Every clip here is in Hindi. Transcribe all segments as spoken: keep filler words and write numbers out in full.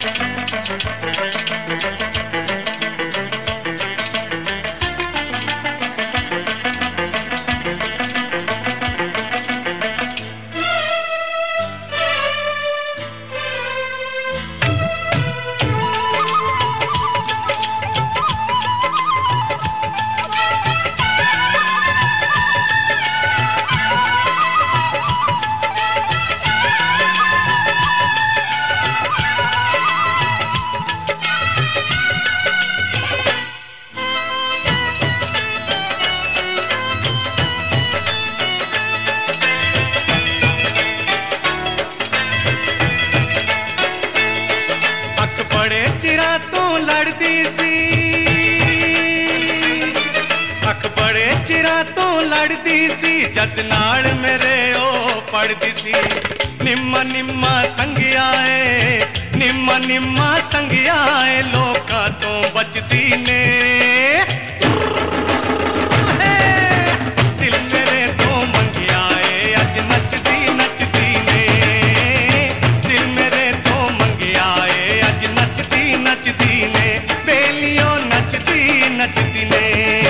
चिरा तू लड़दी सी, अख बड़े चिरा तू लड़दी सी, जद नाल मेरे ओ पड़दी सी। निम्मा निम्मा संगिया ए, निम्मा निम्मा संगिया ए, लोकां तो बचदी ने। दिल मेरे तो मंगिया ए, अज नचदी नचदी ने। दिल मेरे तो मंगिया ए, अज नचदी नचदी ने। बेलियों नचदी नचदी ने।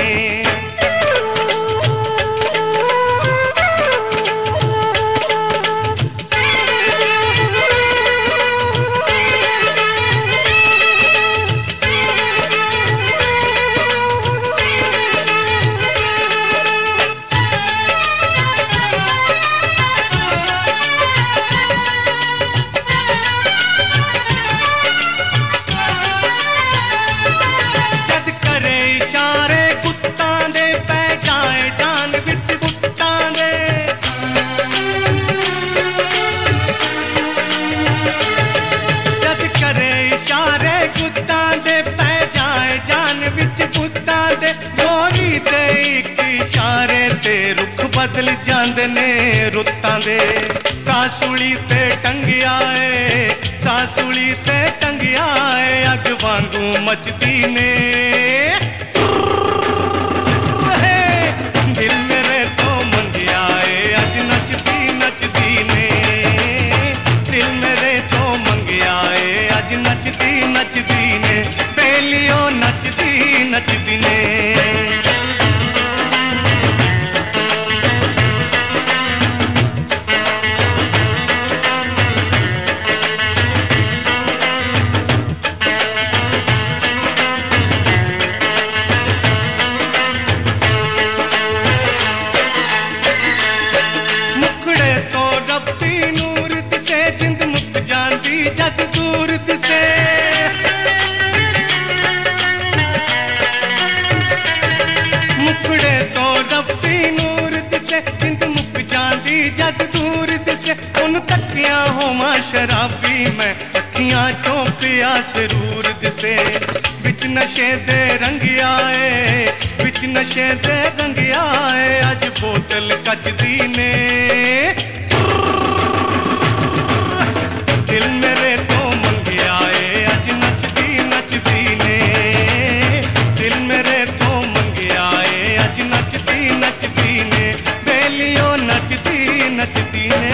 बदल जांदे ने रुत्तां दे। सासूली ते टंगिया ए, सासूली ते टंगिया ए, अग वांगू मचदी ने। दिल मेरे तो मंगिया ए, अज नचदी नचदी ने। दिल मेरे तो मंगिया ए, अज नचदी नचदी ने। बेलियों नचदी नचदी ने। जद दूर दिसे मुखड़े तो रब्बी नूर दिसे, जिंद मुक जांदी जद दूर दिसे। उन तकिया होवा शराबी मैं, अखियां चों पिया सरूर दिसे। बिच नशे दे रंगिया ए, बिच नशे दे रंगिया ए, अज बोतल कजदी ने। दिल मेरे तो मंगिया ए, अज नचदी नचदी ने। दिल मेरे तो मंगिया ए, अज नचदी नचदी ने। बेलियों नचदी नचदी ने।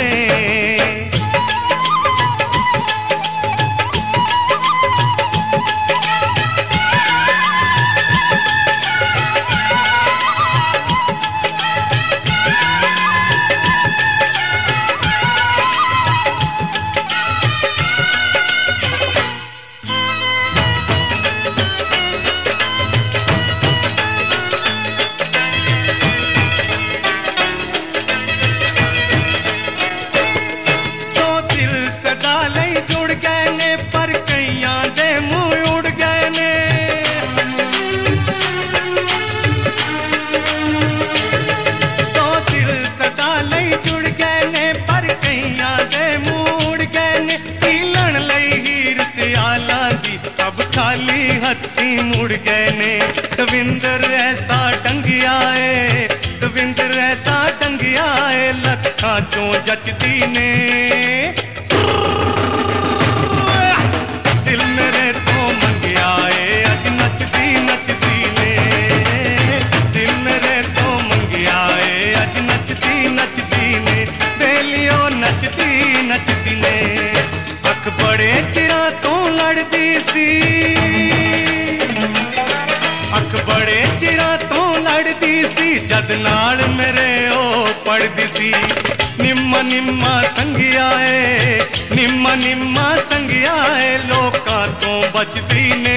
सब खाली हथी मुड़ गए ने। दविंदर ऐसा टंगिया ए, दविंदर ऐसा टंगिया ए, लखां चों जचदी ने। दिल मेरे तो मंगिया ए, अज नचदी नचदी ने। दिल मेरे तो मंगिया ए, अज नचदी नचदी ने। बेलियों नचदी नचदी ने। अख बड़े चिरा तो लड़ पढ़दी सी, अख बड़े चिरां तो लड़दी सी, जद नाल मेरे ओ पढ़दी सी। निम्मा निम्मा संगिया ए, निम्मा निम्मा संगिया ए, लोकां तो बचदी ने